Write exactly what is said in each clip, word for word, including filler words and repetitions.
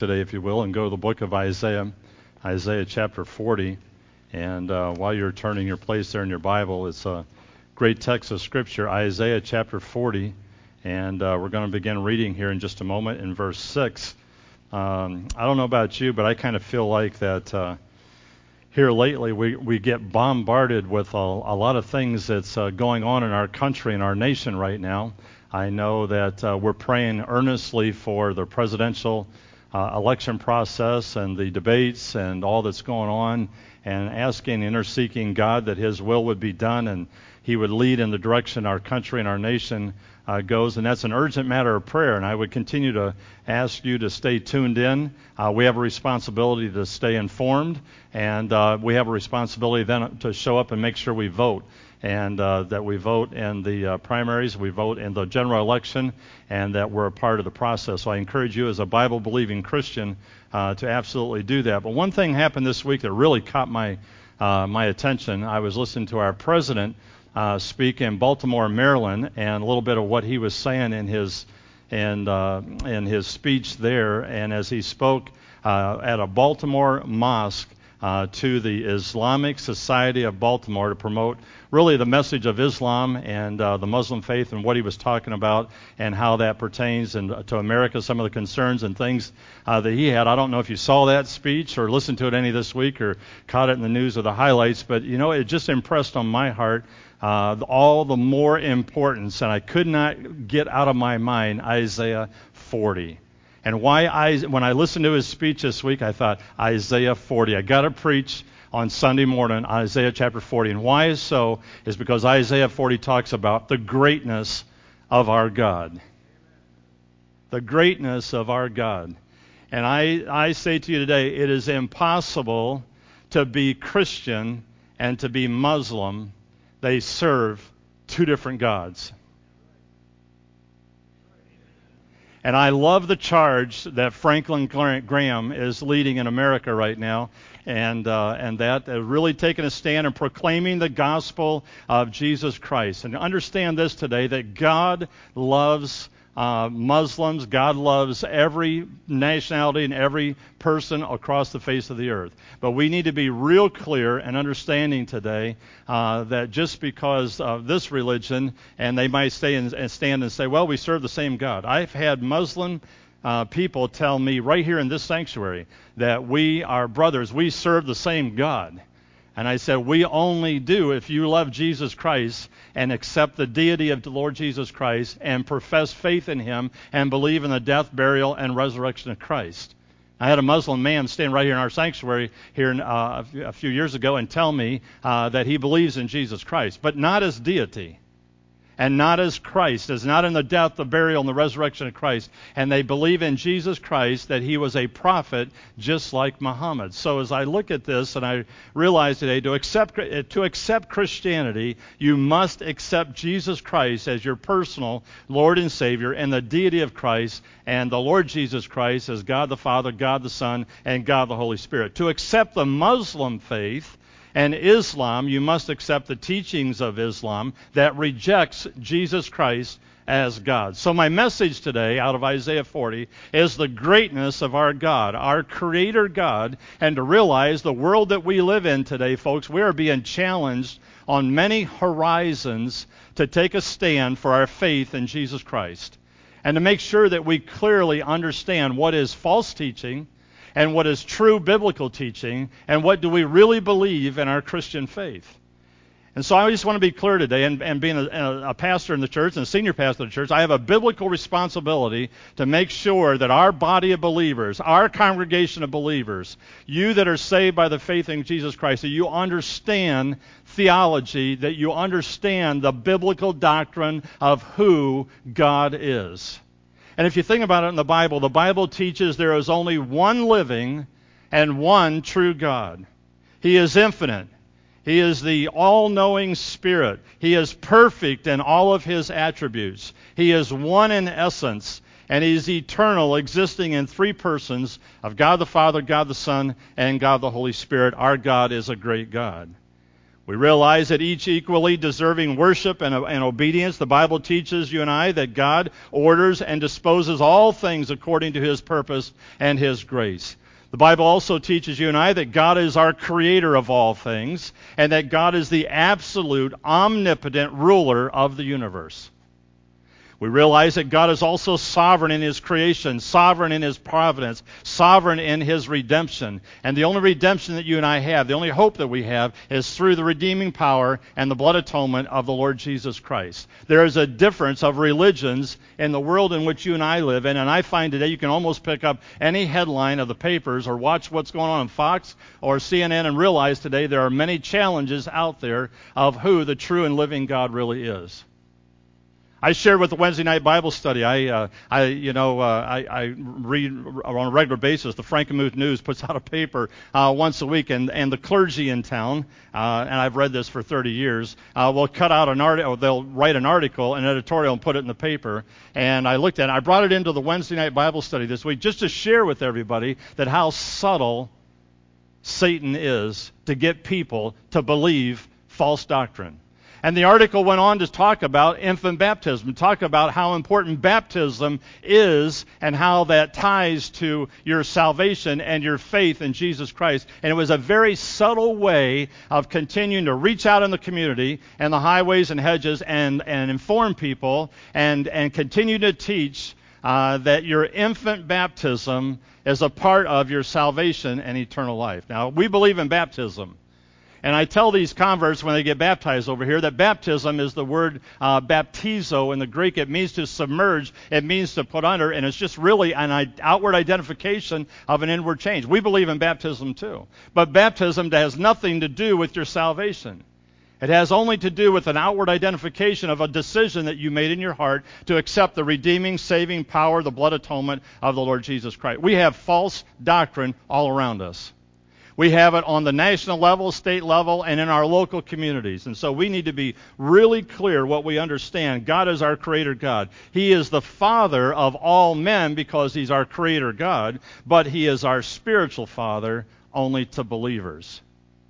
today, if you will, and go to the book of Isaiah, Isaiah chapter forty. And uh, while you're turning your place there in your Bible, it's a great text of Scripture, Isaiah chapter forty. And uh, we're going to begin reading here in just a moment in verse six. Um, I don't know about you, but I kind of feel like that uh, here lately we, we get bombarded with a, a lot of things that's uh, going on in our country and our nation right now. I know that uh, we're praying earnestly for the presidential uh, election process and the debates and all that's going on, and asking, interseeking God that His will would be done and He would lead in the direction our country and our nation uh, goes. And that's an urgent matter of prayer, and I would continue to ask you to stay tuned in. Uh, we have a responsibility to stay informed, and uh, we have a responsibility then to show up and make sure we vote. And uh, that we vote in the uh, primaries, we vote in the general election, and that we're a part of the process. So I encourage you as a Bible-believing Christian uh, to absolutely do that. But one thing happened this week that really caught my uh, my attention. I was listening to our president uh, speak in Baltimore, Maryland, and a little bit of what he was saying in his in, uh, in his speech there. And as he spoke uh, at a Baltimore mosque, Uh, to the Islamic Society of Baltimore to promote really the message of Islam and uh, the Muslim faith and what he was talking about and how that pertains and, uh, to America, some of the concerns and things uh, that he had. I don't know if you saw that speech or listened to it any this week or caught it in the news or the highlights, but you know, it just impressed on my heart uh, all the more importance, and I could not get out of my mind Isaiah forty. And why I, when I listened to his speech this week, I thought, Isaiah forty. I got to preach on Sunday morning, Isaiah chapter forty. And why is so is because Isaiah forty talks about the greatness of our God. The greatness of our God. And I, I say to you today, it is impossible to be Christian and to be Muslim. They serve two different gods. And I love the charge that Franklin Graham is leading in America right now, and uh, and that uh, really taking a stand and proclaiming the gospel of Jesus Christ. And understand this today, that God loves uh, Muslims, God loves every nationality and every person across the face of the earth. But we need to be real clear and understanding today uh, that just because of this religion, and they might stay and, and stand and say, well, we serve the same God. I've had Muslim uh, people tell me right here in this sanctuary that we are brothers, we serve the same God. And I said, we only do if you love Jesus Christ and accept the deity of the Lord Jesus Christ and profess faith in Him and believe in the death, burial, and resurrection of Christ. I had a Muslim man stand right here in our sanctuary here uh, a few years ago and tell me uh, that he believes in Jesus Christ, but not as deity. And not as Christ, as not in the death, the burial, and the resurrection of Christ. And they believe in Jesus Christ, that He was a prophet just like Muhammad. So as I look at this, and I realize today, to accept to accept Christianity, you must accept Jesus Christ as your personal Lord and Savior, and the deity of Christ, and the Lord Jesus Christ as God the Father, God the Son, and God the Holy Spirit. To accept the Muslim faith and Islam, you must accept the teachings of Islam that rejects Jesus Christ as God. So my message today out of Isaiah forty is the greatness of our God, our Creator God, and to realize the world that we live in today, folks, we are being challenged on many horizons to take a stand for our faith in Jesus Christ and to make sure that we clearly understand what is false teaching and what is true biblical teaching, and what do we really believe in our Christian faith. And so I just want to be clear today, and, and being a, a pastor in the church and a senior pastor of the church, I have a biblical responsibility to make sure that our body of believers, our congregation of believers, you that are saved by the faith in Jesus Christ, that you understand theology, that you understand the biblical doctrine of who God is. And if you think about it in the Bible, the Bible teaches there is only one living and one true God. He is infinite. He is the all-knowing Spirit. He is perfect in all of His attributes. He is one in essence, and He is eternal, existing in three persons of God the Father, God the Son, and God the Holy Spirit. Our God is a great God. We realize that each equally deserving worship and, and obedience. The Bible teaches you and I that God orders and disposes all things according to His purpose and His grace. The Bible also teaches you and I that God is our creator of all things, and that God is the absolute, omnipotent ruler of the universe. We realize that God is also sovereign in His creation, sovereign in His providence, sovereign in His redemption. And the only redemption that you and I have, the only hope that we have, is through the redeeming power and the blood atonement of the Lord Jesus Christ. There is a difference of religions in the world in which you and I live in, and I find today you can almost pick up any headline of the papers or watch what's going on on Fox or C N N and realize today there are many challenges out there of who the true and living God really is. I shared with the Wednesday night Bible study. I, uh, I, you know, uh, I, I read on a regular basis. The Frankenmuth News puts out a paper uh, once a week, and, and the clergy in town, uh, and I've read this for thirty years, uh, will cut out an article. They'll write an article, an editorial, and put it in the paper. And I looked at it. I brought it into the Wednesday night Bible study this week just to share with everybody that how subtle Satan is to get people to believe false doctrine. And the article went on to talk about infant baptism, talk about how important baptism is and how that ties to your salvation and your faith in Jesus Christ. And it was a very subtle way of continuing to reach out in the community and the highways and hedges and, and inform people and, and continue to teach uh, that your infant baptism is a part of your salvation and eternal life. Now, we believe in baptism. And I tell these converts when they get baptized over here that baptism is the word uh, baptizo in the Greek. It means to submerge. It means to put under. And it's just really an outward identification of an inward change. We believe in baptism too. But baptism has nothing to do with your salvation. It has only to do with an outward identification of a decision that you made in your heart to accept the redeeming, saving power, the blood atonement of the Lord Jesus Christ. We have false doctrine all around us. We have it on the national level, state level, and in our local communities. And so we need to be really clear what we understand. God is our creator God. He is the Father of all men because He's our creator God, but He is our spiritual Father only to believers.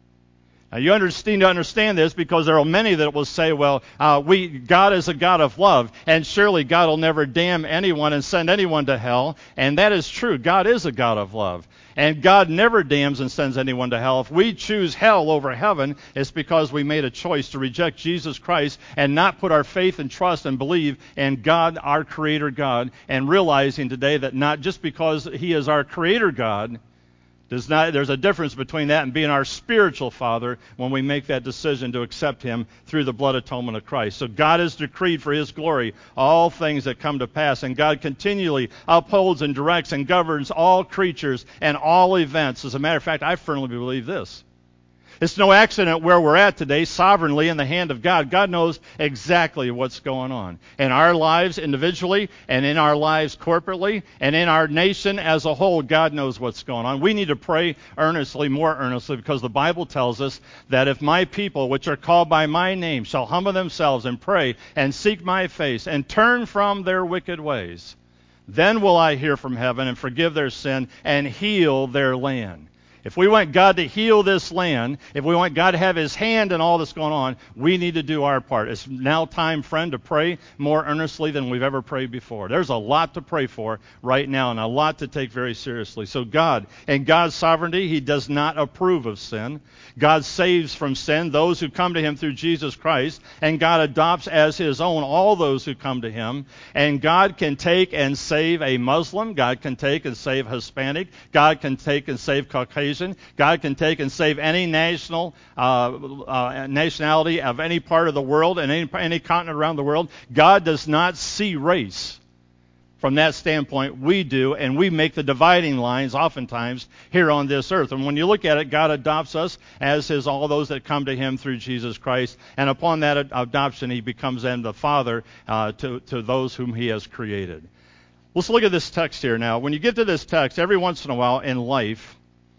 Now, you need to understand this because there are many that will say, well, uh, we God is a God of love, and surely God will never damn anyone and send anyone to hell. And that is true. God is a God of love. And God never damns and sends anyone to hell. If we choose hell over heaven, it's because we made a choice to reject Jesus Christ and not put our faith and trust and believe in God, our Creator God, and realizing today that not just because He is our Creator God, does not, there's a difference between that and being our spiritual Father when we make that decision to accept Him through the blood atonement of Christ. So God has decreed for His glory all things that come to pass, and God continually upholds and directs and governs all creatures and all events. As a matter of fact, I firmly believe this. It's no accident where we're at today, sovereignly in the hand of God. God knows exactly what's going on in our lives individually and in our lives corporately and in our nation as a whole. God knows what's going on. We need to pray earnestly, more earnestly, because the Bible tells us that if my people, which are called by my name, shall humble themselves and pray and seek my face and turn from their wicked ways, then will I hear from heaven and forgive their sin and heal their land. If we want God to heal this land, if we want God to have His hand in all that's going on, we need to do our part. It's now time, friend, to pray more earnestly than we've ever prayed before. There's a lot to pray for right now and a lot to take very seriously. So God, in God's sovereignty, He does not approve of sin. God saves from sin those who come to Him through Jesus Christ, and God adopts as His own all those who come to Him. And God can take and save a Muslim. God can take and save Hispanic. God can take and save Caucasian. God can take and save any national uh, uh, nationality of any part of the world and any, any continent around the world. God does not see race from that standpoint. We do, and we make the dividing lines oftentimes here on this earth. And when you look at it, God adopts us, as is all those that come to Him through Jesus Christ. And upon that ad- adoption, He becomes then the Father uh, to, to those whom He has created. Let's look at this text here now. When you get to this text, every once in a while in life,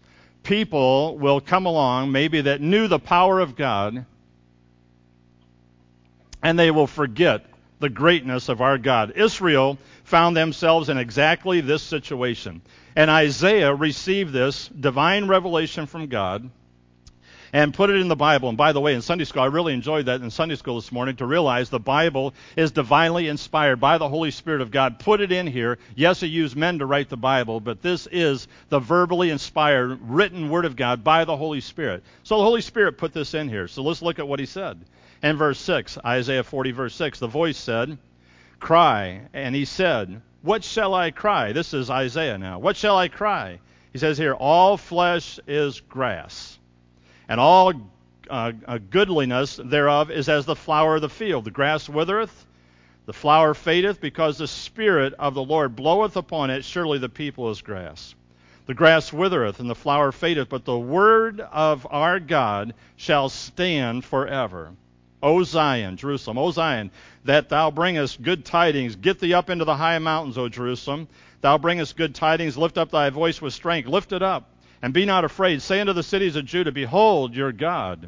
people will come along, maybe that knew the power of God, and they will forget the greatness of our God. Israel found themselves in exactly this situation. And Isaiah received this divine revelation from God. and put it in the Bible. And by the way, in Sunday school, I really enjoyed that in Sunday school this morning to realize the Bible is divinely inspired by the Holy Spirit of God. Put it in here. Yes, He used men to write the Bible, but this is the verbally inspired, written Word of God by the Holy Spirit. So the Holy Spirit put this in here. So let's look at what He said. In verse six, Isaiah forty, verse six, the voice said, "Cry." And He said, "What shall I cry?" This is Isaiah now. "What shall I cry?" He says here, "All flesh is grass, and all uh, uh, goodliness thereof is as the flower of the field. The grass withereth, the flower fadeth, because the Spirit of the Lord bloweth upon it. Surely the people is grass. The grass withereth, and the flower fadeth, but the word of our God shall stand forever. O Zion, Jerusalem, O Zion, that thou bringest good tidings, get thee up into the high mountains, O Jerusalem. Thou bringest good tidings, lift up thy voice with strength, lift it up, and be not afraid. Say unto the cities of Judah, Behold your God."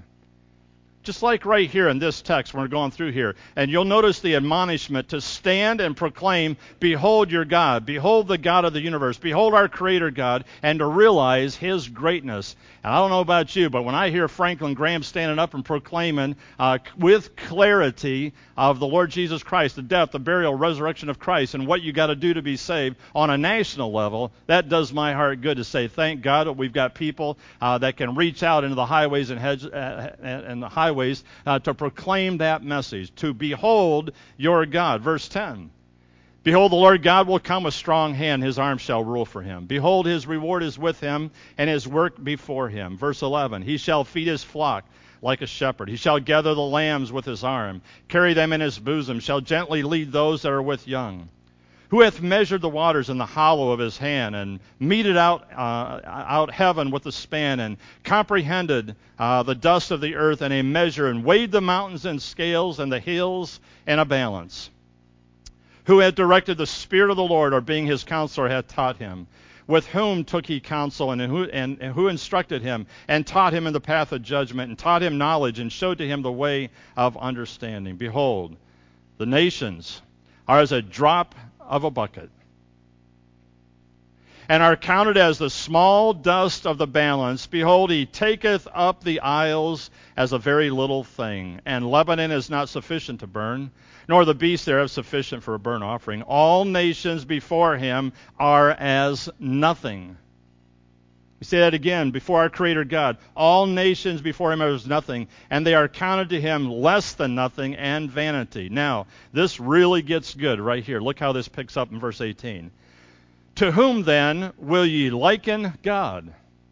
Just like right here in this text we're going through here. And you'll notice the admonishment to stand and proclaim, "Behold your God, behold the God of the universe, behold our Creator God," and to realize His greatness. And I don't know about you, but when I hear Franklin Graham standing up and proclaiming uh, with clarity of the Lord Jesus Christ, the death, the burial, resurrection of Christ, and what you got to do to be saved on a national level, that does my heart good to say, thank God that we've got people uh, that can reach out into the highways and hedges uh, and the highways Uh, to proclaim that message, to behold your God. Verse ten, "Behold, the Lord God will come with strong hand, His arm shall rule for Him. Behold, His reward is with Him, and His work before Him." Verse eleven, "He shall feed His flock like a shepherd. He shall gather the lambs with His arm, carry them in His bosom, shall gently lead those that are with young. Who hath measured the waters in the hollow of His hand, and meted out uh, out heaven with a span, and comprehended uh, the dust of the earth in a measure, and weighed the mountains in scales, and the hills in a balance? Who hath directed the Spirit of the Lord, or being His counselor hath taught Him? With whom took He counsel, and who, and, and who instructed Him, and taught Him in the path of judgment, and taught Him knowledge, and showed to Him the way of understanding? Behold, the nations are as a drop of a bucket, and are counted as the small dust of the balance. Behold, He taketh up the isles as a very little thing, and Lebanon is not sufficient to burn, nor the beast thereof sufficient for a burnt offering. All nations before Him are as nothing." We say that again, before our Creator God. All nations before Him are as nothing, and they are counted to Him less than nothing and vanity. Now, this really gets good right here. Look how this picks up in verse eighteen. "To whom then will ye liken God?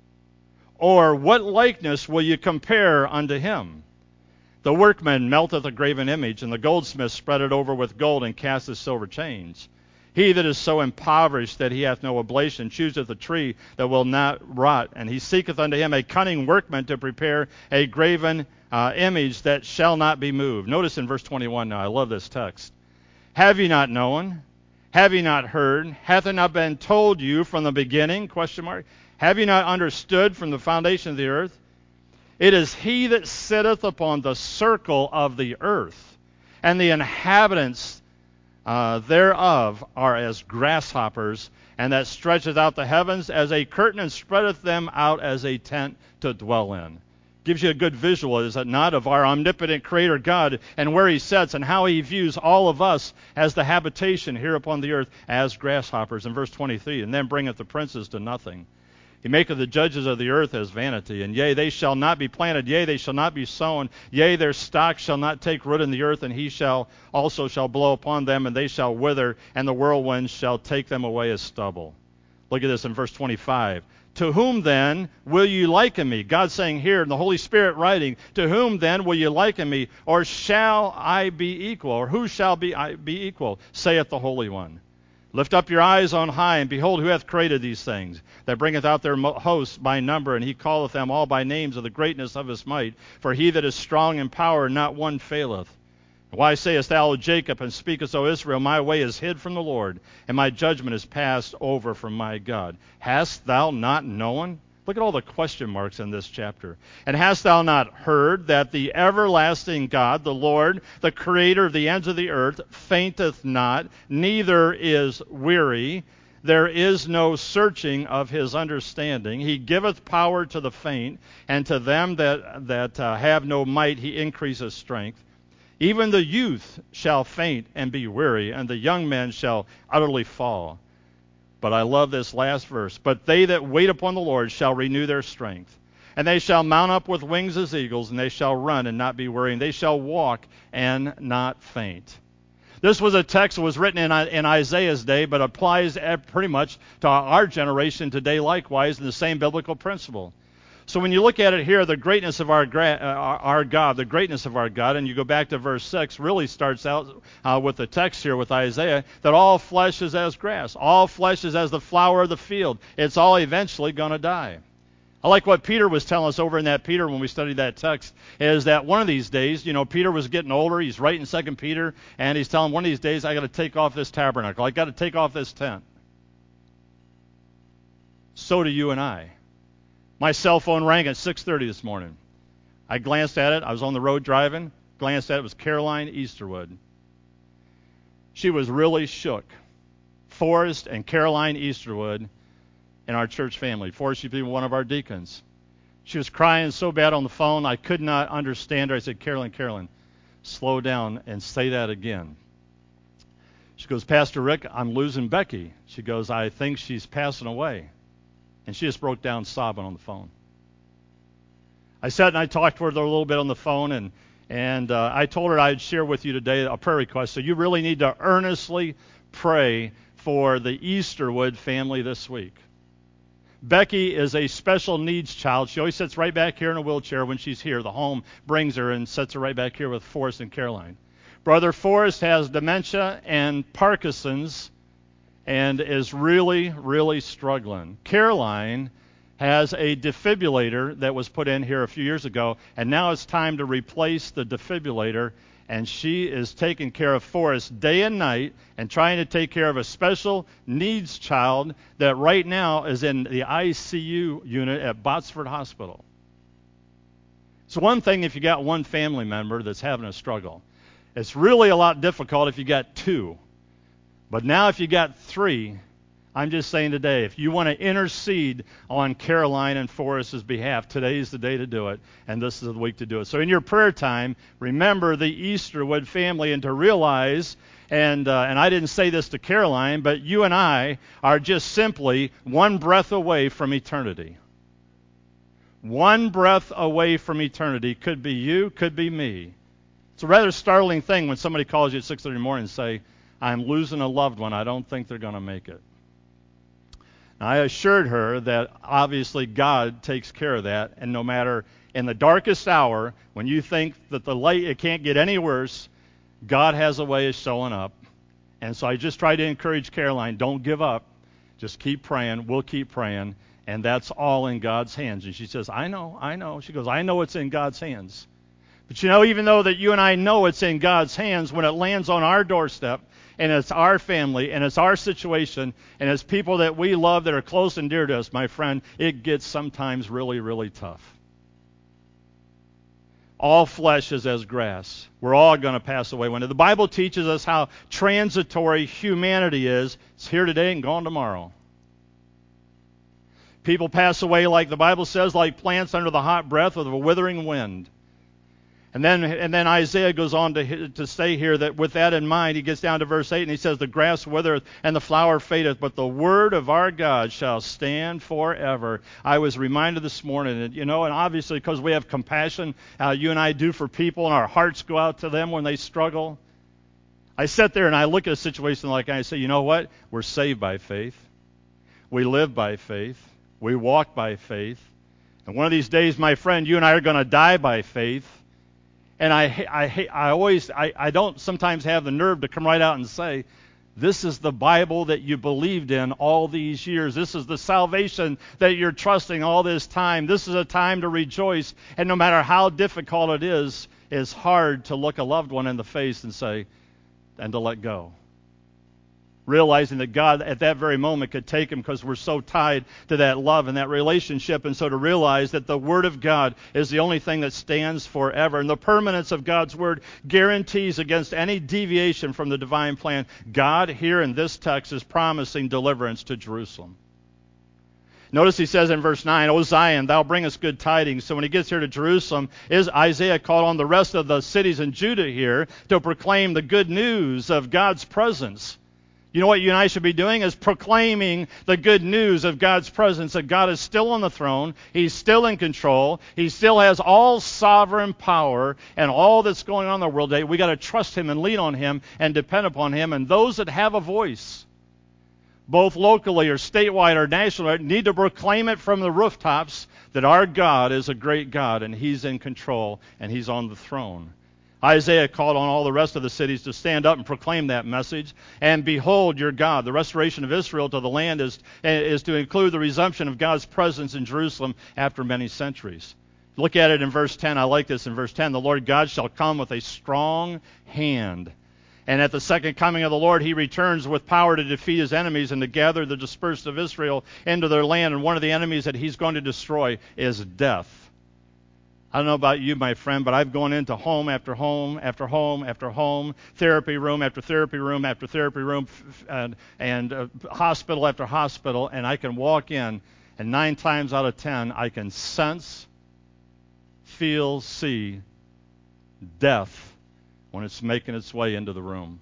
Or what likeness will ye compare unto Him? The workman melteth a graven image, and the goldsmith spread it over with gold, and casteth silver chains. He that is so impoverished that he hath no oblation chooseth a tree that will not rot, and he seeketh unto him a cunning workman to prepare a graven uh, image that shall not be moved." Notice in verse twenty-one now, I love this text. "Have ye not known? Have ye not heard? Hath it not been told you from the beginning?" Question mark. "Have ye not understood from the foundation of the earth? It is He that sitteth upon the circle of the earth, and the inhabitants Uh, thereof are as grasshoppers, and that stretcheth out the heavens as a curtain, and spreadeth them out as a tent to dwell in." Gives you a good visual, is it not, of our omnipotent Creator God, and where He sits, and how He views all of us as the habitation here upon the earth as grasshoppers. In verse twenty-three, "And then bringeth the princes to nothing. He maketh the judges of the earth as vanity. And yea, they shall not be planted, yea, they shall not be sown, yea, their stock shall not take root in the earth, and He shall also shall blow upon them, and they shall wither, and the whirlwind shall take them away as stubble." Look at this in verse twenty-five. "To whom then will you liken me?" God's saying here, and the Holy Spirit writing, "To whom then will you liken me? Or shall I be equal? Or who shall be I be equal? Saith the Holy One. Lift up your eyes on high, and behold, who hath created these things, that bringeth out their hosts by number, and He calleth them all by names of the greatness of His might. For He that is strong in power, not one faileth. Why sayest thou, O Jacob, and speakest, O Israel, my way is hid from the Lord, and my judgment is passed over from my God? Hast thou not known?" Look at all the question marks in this chapter. "And hast thou not heard that the everlasting God, the Lord, the Creator of the ends of the earth, fainteth not, neither is weary? there is no searching of his understanding. He giveth power to the faint, and to them that, that uh, have no might he increaseth strength. Even the youth shall faint and be weary, and the young men shall utterly fall. But I love this last verse. But they that wait upon the Lord shall renew their strength. And they shall mount up with wings as eagles, and they shall run and not be weary, and they shall walk and not faint. This was a text that was written in, in Isaiah's day, but applies pretty much to our generation today likewise in the same biblical principle. So when you look at it here, the greatness of our, gra- uh, our God, the greatness of our God, and you go back to verse six, really starts out uh, with the text here with Isaiah, that all flesh is as grass. All flesh is as the flower of the field. It's all eventually going to die. I like what Peter was telling us over in that Peter when we studied that text, is that one of these days, you know, Peter was getting older. He's writing Second Peter, and he's telling one of these days, I got to take off this tabernacle. I got to take off this tent. So do you and I. My cell phone rang at six thirty this morning. I glanced at it. I was on the road driving. Glanced at it. It was Caroline Easterwood. She was really shook. Forrest and Caroline Easterwood in our church family. Forrest used to be one of our deacons. She was crying so bad on the phone, I could not understand her. I said, Carolyn, Carolyn, slow down and say that again. She goes, Pastor Rick, I'm losing Becky. She goes, I think she's passing away. And she just broke down sobbing on the phone. I sat and I talked to her a little bit on the phone, and and uh, I told her I'd share with you today a prayer request. So you really need to earnestly pray for the Easterwood family this week. Becky is a special needs child. She always sits right back here in a wheelchair when she's here. The home brings her and sets her right back here with Forrest and Caroline. Brother Forrest has dementia and Parkinson's and is really, really struggling. Caroline has a defibrillator that was put in here a few years ago, and now it's time to replace the defibrillator, and she is taking care of Forrest day and night and trying to take care of a special needs child that right now is in the I C U unit at Botsford Hospital. It's one thing if you got one family member that's having a struggle. It's really a lot difficult if you got two. But now if you got three, I'm just saying today, if you want to intercede on Caroline and Forrest's behalf, today is the day to do it, and this is the week to do it. So in your prayer time, remember the Easterwood family, and to realize, and uh, and I didn't say this to Caroline, but you and I are just simply one breath away from eternity. One breath away from eternity. Could be you, could be me. It's a rather startling thing when somebody calls you at six thirty in the morning and say, I'm losing a loved one. I don't think they're going to make it. Now, I assured her that obviously God takes care of that, and no matter in the darkest hour, when you think that the light, it can't get any worse, God has a way of showing up. And so I just try to encourage Caroline, don't give up. Just keep praying. We'll keep praying. And that's all in God's hands. And she says, I know, I know. She goes, I know it's in God's hands. But you know, even though that you and I know it's in God's hands, when it lands on our doorstep, and it's our family, and it's our situation, and it's people that we love that are close and dear to us, my friend, it gets sometimes really, really tough. All flesh is as grass. We're all going to pass away one day. The Bible teaches us how transitory humanity is. It's here today and gone tomorrow. People pass away, like the Bible says, like plants under the hot breath of a withering wind. And then and then Isaiah goes on to to say here that with that in mind, he gets down to verse eight, and he says, the grass withereth and the flower fadeth, but the word of our God shall stand forever. I was reminded this morning, that, you know, and obviously because we have compassion, uh, you and I do for people, and our hearts go out to them when they struggle. I sit there and I look at a situation like that, and I say, you know what? We're saved by faith. We live by faith. We walk by faith. And one of these days, my friend, you and I are going to die by faith. And I, I, I always, I, I don't sometimes have the nerve to come right out and say, this is the Bible that you believed in all these years. This is the salvation that you're trusting all this time. This is a time to rejoice. And no matter how difficult it is, it's hard to look a loved one in the face and say, and to let go. realizing that God at that very moment could take him because we're so tied to that love and that relationship. And so to realize that the Word of God is the only thing that stands forever. And the permanence of God's Word guarantees against any deviation from the divine plan. God here in this text is promising deliverance to Jerusalem. Notice he says in verse nine, O Zion, thou bringest good tidings. So when he gets here to Jerusalem, is Isaiah called on the rest of the cities in Judah here to proclaim the good news of God's presence. You know what you and I should be doing is proclaiming the good news of God's presence, that God is still on the throne, He's still in control, He still has all sovereign power, and all that's going on in the world today, we got to trust Him and lean on Him and depend upon Him. And those that have a voice, both locally or statewide or nationally, need to proclaim it from the rooftops that our God is a great God and He's in control and He's on the throne. Isaiah called on all the rest of the cities to stand up and proclaim that message. And behold your God. The restoration of Israel to the land is, is to include the resumption of God's presence in Jerusalem after many centuries. Look at it in verse ten. I like this in verse ten. The Lord God shall come with a strong hand. And at the second coming of the Lord, He returns with power to defeat His enemies and to gather the dispersed of Israel into their land. And one of the enemies that He's going to destroy is death. I don't know about you, my friend, but I've gone into home after home after home after home, therapy room after therapy room after therapy room, and, and uh, hospital after hospital, and I can walk in, and nine times out of ten, I can sense, feel, see death when it's making its way into the room.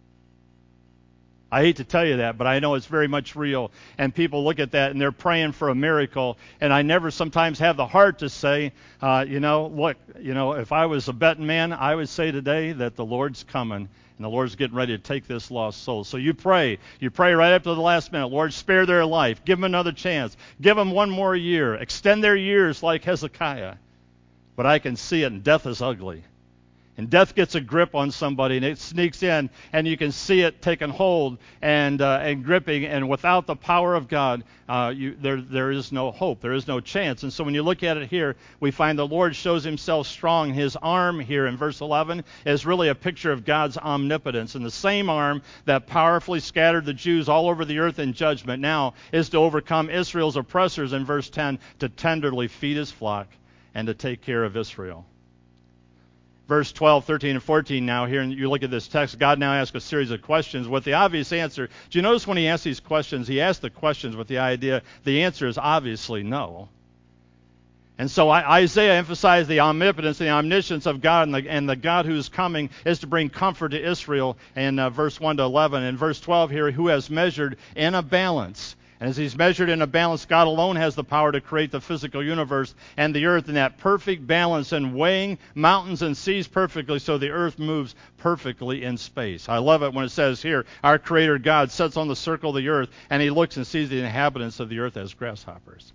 I hate to tell you that, but I know it's very much real. And people look at that and they're praying for a miracle. And I never sometimes have the heart to say, uh, you know, look, you know, if I was a betting man, I would say today that the Lord's coming and the Lord's getting ready to take this lost soul. So you pray. You pray right up to the last minute. Lord, spare their life. Give them another chance. Give them one more year. Extend their years like Hezekiah. But I can see it, and death is ugly. And death gets a grip on somebody, and it sneaks in, and you can see it taking hold and uh, and gripping. And without the power of God, uh, you, there there is no hope. There is no chance. And so when you look at it here, we find the Lord shows Himself strong. His arm here in verse eleven is really a picture of God's omnipotence. And the same arm that powerfully scattered the Jews all over the earth in judgment now is to overcome Israel's oppressors in verse ten, to tenderly feed His flock and to take care of Israel. Verse twelve, thirteen, and fourteen now here, and you look at this text, God now asks a series of questions with the obvious answer. Do you notice when He asks these questions, He asks the questions with the idea, the answer is obviously no. And so Isaiah emphasized the omnipotence and the omniscience of God, and the, and the God who is coming is to bring comfort to Israel in uh, verse one to eleven. And verse twelve here, who has measured in a balance. And as He's measured in a balance, God alone has the power to create the physical universe and the earth in that perfect balance and weighing mountains and seas perfectly so the earth moves perfectly in space. I love it when it says here, our Creator God sits on the circle of the earth and He looks and sees the inhabitants of the earth as grasshoppers.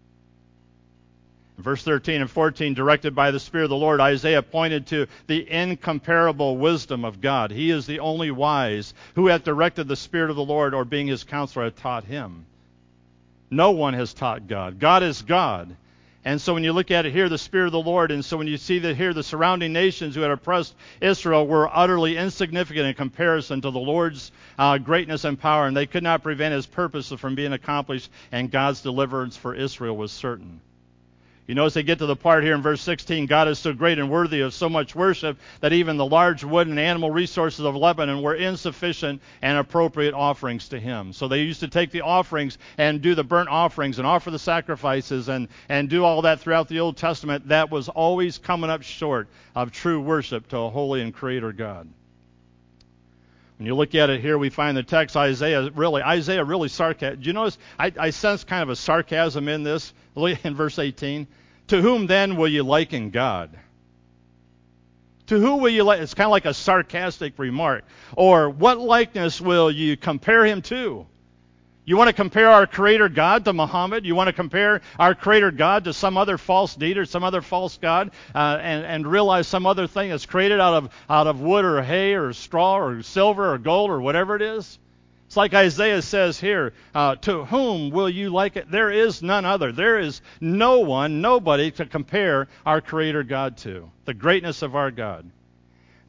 In verse thirteen and fourteen, directed by the Spirit of the Lord, Isaiah pointed to the incomparable wisdom of God. He is the only wise who hath directed the Spirit of the Lord, or being His counselor hath taught Him. No one has taught God. God is God. And so when you look at it here, the Spirit of the Lord, and so when you see that here, the surrounding nations who had oppressed Israel were utterly insignificant in comparison to the Lord's uh, greatness and power, and they could not prevent His purpose from being accomplished, and God's deliverance for Israel was certain. You notice they get to the part here in verse sixteen, God is so great and worthy of so much worship that even the large wood and animal resources of Lebanon were insufficient and appropriate offerings to Him. So they used to take the offerings and do the burnt offerings and offer the sacrifices and, and do all that throughout the Old Testament. That was always coming up short of true worship to a holy and Creator God. When you look at it here, we find the text Isaiah really, Isaiah really sarcasm. Do you notice, I, I sense kind of a sarcasm in this, in verse eighteen. To whom then will you liken God? To who will you like? It's kind of like a sarcastic remark. Or what likeness will you compare Him to? You want to compare our Creator God to Muhammad? You want to compare our Creator God to some other false deed or some other false God, uh, and, and realize some other thing that's created out of out of wood or hay or straw or silver or gold or whatever it is? It's like Isaiah says here, uh, to whom will you like it? There is none other. There is no one, nobody to compare our Creator God to, the greatness of our God.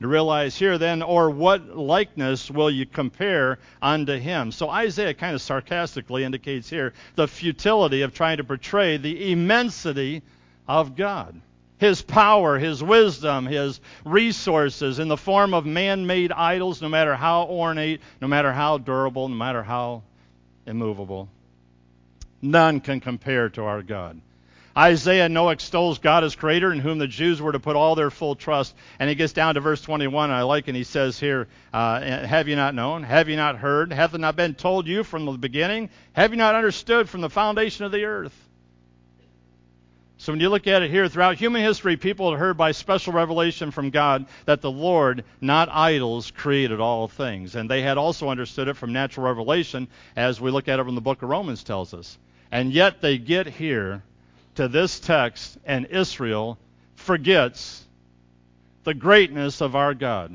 To realize here then, or what likeness will you compare unto him? So Isaiah kind of sarcastically indicates here the futility of trying to portray the immensity of God. His power, His wisdom, His resources in the form of man-made idols, no matter how ornate, no matter how durable, no matter how immovable. None can compare to our God. Isaiah no extols God as creator in whom the Jews were to put all their full trust. And he gets down to verse twenty-one, and I like it. He says here, uh, have you not known? Have you not heard? Hath it not been told you from the beginning? Have you not understood from the foundation of the earth? So when you look at it here, throughout human history, people had heard by special revelation from God that the Lord, not idols, created all things. And they had also understood it from natural revelation, as we look at it from the book of Romans tells us. And yet they get here to this text, and Israel forgets the greatness of our God.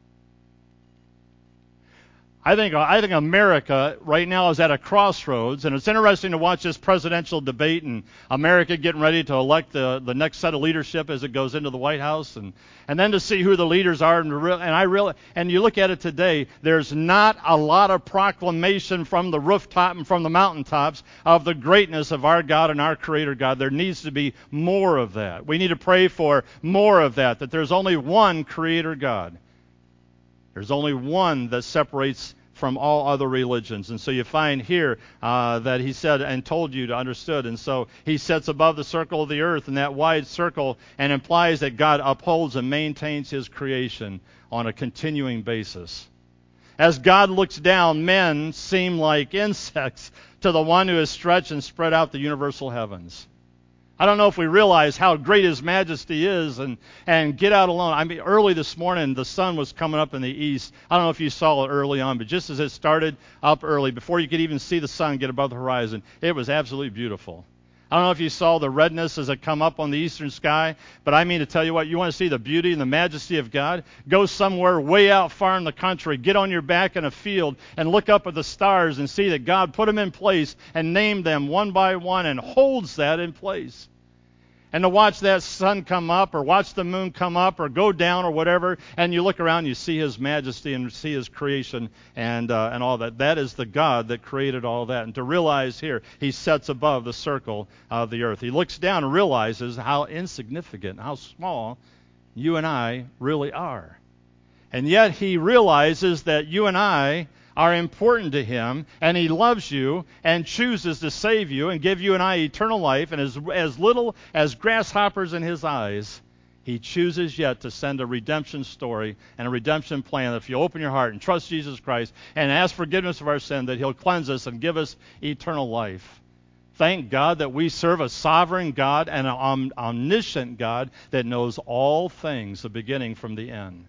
I think I think America right now is at a crossroads, and it's interesting to watch this presidential debate and America getting ready to elect the, the next set of leadership as it goes into the White House, and, and then to see who the leaders are. And, and I really and you look at it today, there's not a lot of proclamation from the rooftop and from the mountaintops of the greatness of our God and our Creator God. There needs to be more of that. We need to pray for more of that, that there's only one Creator God. There's only one that separates from all other religions. And so you find here uh, that he said, and told you to understood. And so he sets above the circle of the earth in that wide circle, and implies that God upholds and maintains his creation on a continuing basis. As God looks down, men seem like insects to the one who has stretched and spread out the universal heavens. I don't know if we realize how great his majesty is, and, and get out alone. I mean, early this morning, the sun was coming up in the east. I don't know if you saw it early on, but just as it started up early, before you could even see the sun get above the horizon, it was absolutely beautiful. I don't know if you saw the redness as it come up on the eastern sky, but I mean to tell you what, you want to see the beauty and the majesty of God? Go somewhere way out far in the country, get on your back in a field, and look up at the stars and see that God put them in place and named them one by one and holds that in place. And to watch that sun come up, or watch the moon come up, or go down, or whatever, and you look around, you see his majesty and see his creation and uh, and all that. That is the God that created all that. And to realize here, he sets above the circle of the earth. He looks down and realizes how insignificant, how small you and I really are. And yet he realizes that you and I are important to him, and he loves you and chooses to save you and give you and I eternal life, and as, as little as grasshoppers in his eyes, he chooses yet to send a redemption story and a redemption plan that if you open your heart and trust Jesus Christ and ask forgiveness of our sin, that he'll cleanse us and give us eternal life. Thank God that we serve a sovereign God and an om- omniscient God that knows all things, the beginning from the end.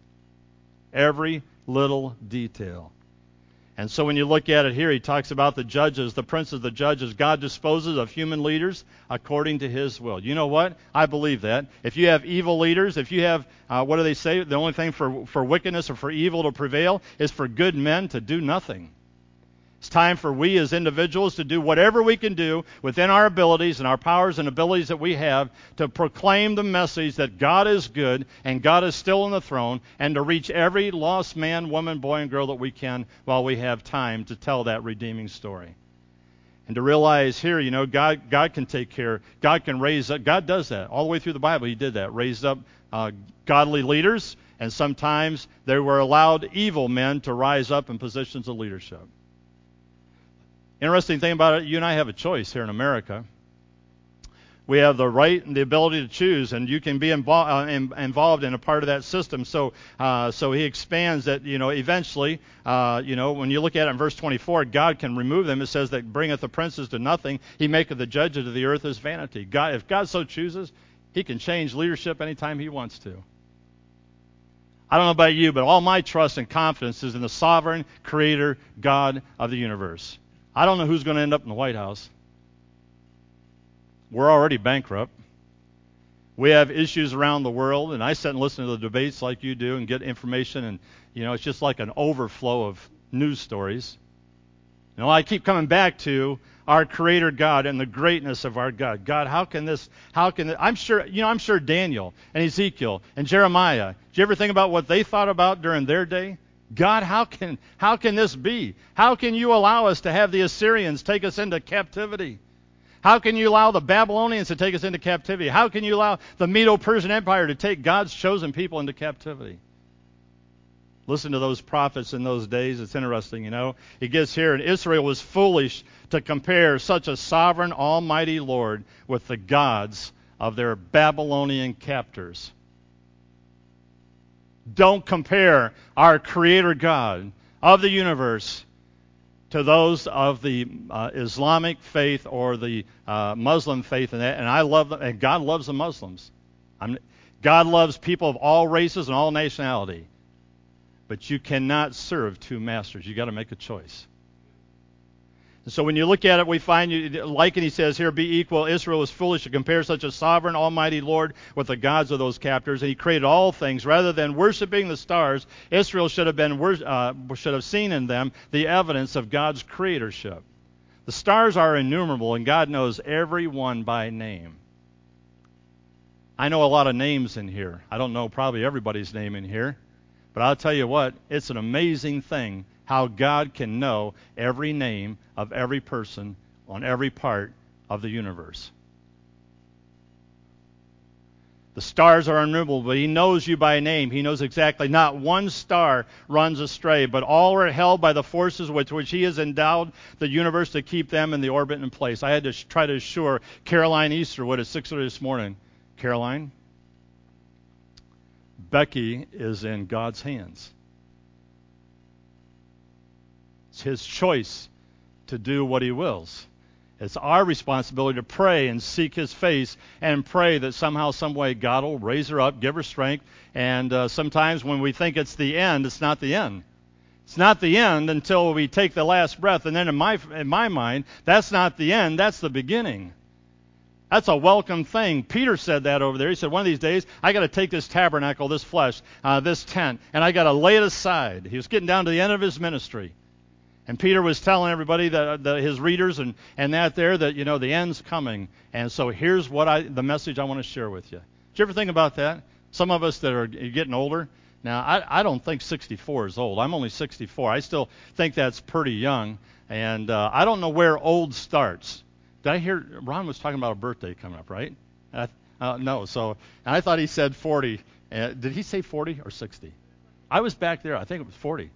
Every little detail. And so when you look at it here, he talks about the judges, the prince of the judges. God disposes of human leaders according to his will. You know what? I believe that. If you have evil leaders, if you have, uh, what do they say? The only thing for, for wickedness or for evil to prevail is for good men to do nothing. It's time for we as individuals to do whatever we can do within our abilities and our powers and abilities that we have to proclaim the message that God is good and God is still on the throne, and to reach every lost man, woman, boy, and girl that we can while we have time to tell that redeeming story. And to realize here, you know, God God can take care. God can raise up. God does that. All the way through the Bible, he did that. Raised up uh, godly leaders, and sometimes they were allowed evil men to rise up in positions of leadership. Interesting thing about it, you and I have a choice here in America. We have the right and the ability to choose, and you can be invo- uh, in, involved in a part of that system. So, uh, so he expands that, you know, eventually, uh, you know, when you look at it in verse twenty-four, God can remove them. It says that bringeth the princes to nothing. He maketh the judges of the earth his vanity. God, if God so chooses, he can change leadership anytime he wants to. I don't know about you, but all my trust and confidence is in the sovereign creator God of the universe. I don't know who's going to end up in the White House. We're already bankrupt. We have issues around the world, and I sit and listen to the debates like you do and get information, and, you know, it's just like an overflow of news stories. No, I keep coming back to our Creator God and the greatness of our God. God, how can this, how can this, I'm sure, you know, I'm sure Daniel and Ezekiel and Jeremiah, did you ever think about what they thought about during their day? God, how can, how can this be? How can you allow us to have the Assyrians take us into captivity? How can you allow the Babylonians to take us into captivity? How can you allow the Medo-Persian Empire to take God's chosen people into captivity? Listen to those prophets in those days. It's interesting, you know. He gets here, and Israel was foolish to compare such a sovereign, almighty Lord with the gods of their Babylonian captors. Don't compare our Creator God of the universe to those of the uh, Islamic faith or the uh, Muslim faith. And, that, and I love them, and God loves the Muslims. I'm, God loves people of all races and all nationality. But you cannot serve two masters. You've got to make a choice. And so when you look at it, we find, you, like and he says here, be equal. Israel was foolish to compare such a sovereign, almighty Lord with the gods of those captors. And he created all things. Rather than worshiping the stars, Israel should have been uh, should have seen in them the evidence of God's creatorship. The stars are innumerable, and God knows every one by name. I know a lot of names in here. I don't know probably everybody's name in here. But I'll tell you what, it's an amazing thing how God can know every name of every person on every part of the universe. The stars are innumerable, but he knows you by name. He knows exactly. Not one star runs astray, but all are held by the forces with which he has endowed the universe to keep them in the orbit and place. I had to sh- try to assure Caroline Easterwood at six thirty this morning. Caroline, Becky is in God's hands. It's his choice to do what he wills. It's our responsibility to pray and seek his face and pray that somehow, some way, God will raise her up, give her strength. And uh, sometimes when we think it's the end, it's not the end. It's not the end until we take the last breath. And then in my in my mind, that's not the end, that's the beginning. That's a welcome thing. Peter said that over there. He said, one of these days, I got to take this tabernacle, this flesh, uh, this tent, and I got to lay it aside. He was getting down to the end of his ministry. And Peter was telling everybody, that, that his readers and, and that there, that, you know, the end's coming. And so here's what I, the message I want to share with you. Did you ever think about that? Some of us that are getting older. Now, I, I don't think sixty-four is old. I'm only sixty-four. I still think that's pretty young. And uh, I don't know where old starts. Did I hear Ron was talking about a birthday coming up, right? Uh, uh, no, so and I thought he said forty. Uh, did he say forty or sixty? I was back there. I think it was forty.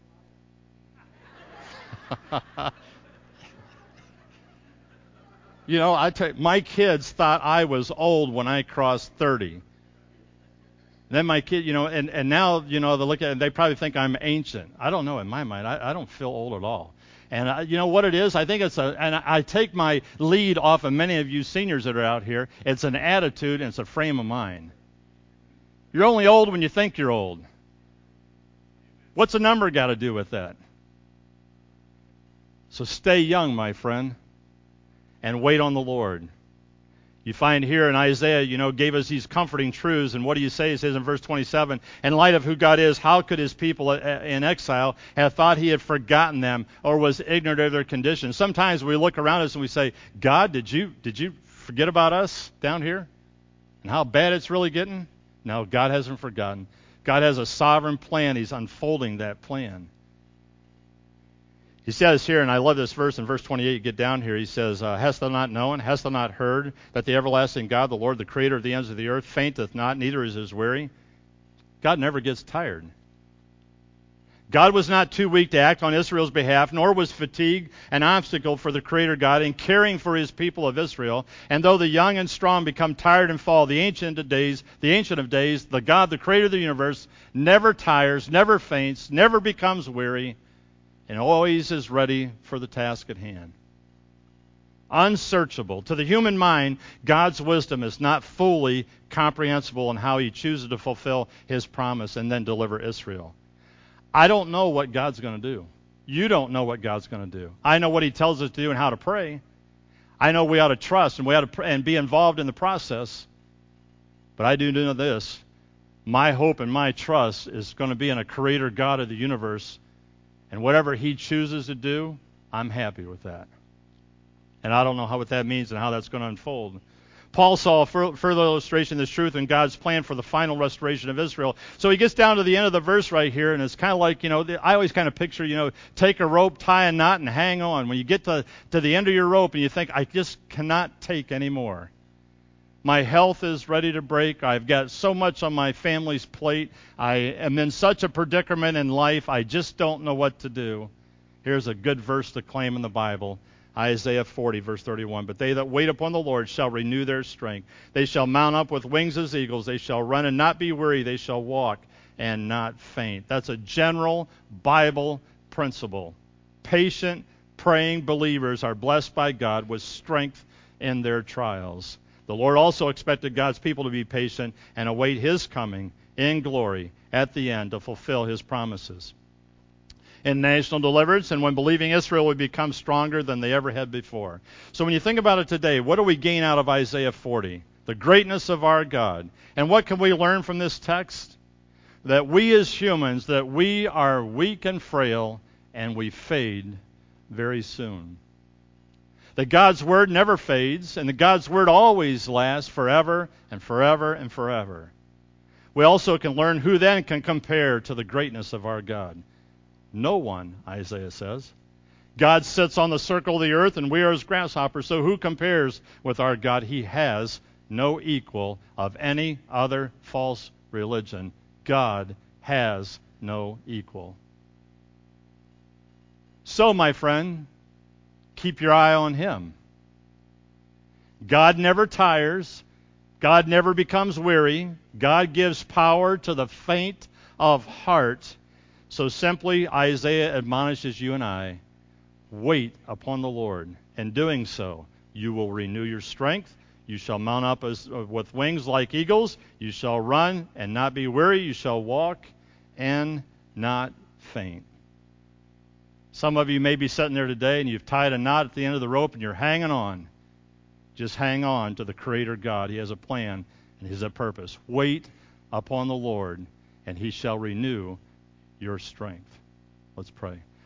You know, I tell you, my kids thought I was old when I crossed thirty. Then my kid, you know, and, and now, you know, they look at it and they probably think I'm ancient. I don't know. In my mind, I, I don't feel old at all. And I, you know what it is? I think it's a, and I take my lead off of many of you seniors that are out here. It's an attitude and it's a frame of mind. You're only old when you think you're old. What's a number got to do with that? So stay young, my friend, and wait on the Lord. You find here in Isaiah, you know, gave us these comforting truths. And what do you say? It says in verse twenty-seven, in light of who God is, how could his people in exile have thought he had forgotten them or was ignorant of their condition? Sometimes we look around us and we say, God, did you did you forget about us down here? And how bad it's really getting? No, God hasn't forgotten. God has a sovereign plan. He's unfolding that plan. He says here, and I love this verse in verse twenty-eight, you get down here, he says, uh, hast thou not known, hast thou not heard, that the everlasting God, the Lord, the creator of the ends of the earth, fainteth not, neither is his weary? God never gets tired. God was not too weak to act on Israel's behalf, nor was fatigue an obstacle for the Creator God in caring for his people of Israel. And though the young and strong become tired and fall, the ancient of days, the ancient of days, the God, the Creator of the universe, never tires, never faints, never becomes weary, and always is ready for the task at hand. Unsearchable. To the human mind, God's wisdom is not fully comprehensible in how he chooses to fulfill his promise and then deliver Israel. I don't know what God's going to do. You don't know what God's going to do. I know what he tells us to do and how to pray. I know we ought to trust and we ought to pray and be involved in the process. But I do know this. My hope and my trust is going to be in a creator God of the universe. And whatever he chooses to do, I'm happy with that. And I don't know how what that means and how that's going to unfold. Paul saw a further illustration of this truth in God's plan for the final restoration of Israel. So he gets down to the end of the verse right here, and it's kind of like, you know, I always kind of picture, you know, take a rope, tie a knot, and hang on. When you get to, to the end of your rope and you think, I just cannot take any more. My health is ready to break. I've got so much on my family's plate. I am in such a predicament in life. I just don't know what to do. Here's a good verse to claim in the Bible. Isaiah forty, verse thirty-one. But they that wait upon the Lord shall renew their strength. They shall mount up with wings as eagles. They shall run and not be weary. They shall walk and not faint. That's a general Bible principle. Patient, praying believers are blessed by God with strength in their trials. The Lord also expected God's people to be patient and await His coming in glory at the end to fulfill His promises. In national deliverance, and when believing Israel would become stronger than they ever had before. So when you think about it today, what do we gain out of Isaiah forty? The greatness of our God. And what can we learn from this text? That we as humans, that we are weak and frail, and we fade very soon. That God's Word never fades, and that God's Word always lasts forever and forever and forever. We also can learn who then can compare to the greatness of our God. No one, Isaiah says. God sits on the circle of the earth, and we are as grasshoppers. So who compares with our God? He has no equal of any other false religion. God has no equal. So, my friend, keep your eye on Him. God never tires. God never becomes weary. God gives power to the faint of heart. So simply, Isaiah admonishes you and I, wait upon the Lord. In doing so, you will renew your strength. You shall mount up as, uh, with wings like eagles. You shall run and not be weary. You shall walk and not faint. Some of you may be sitting there today and you've tied a knot at the end of the rope and you're hanging on. Just hang on to the Creator God. He has a plan and He has a purpose. Wait upon the Lord, and He shall renew your strength. Let's pray.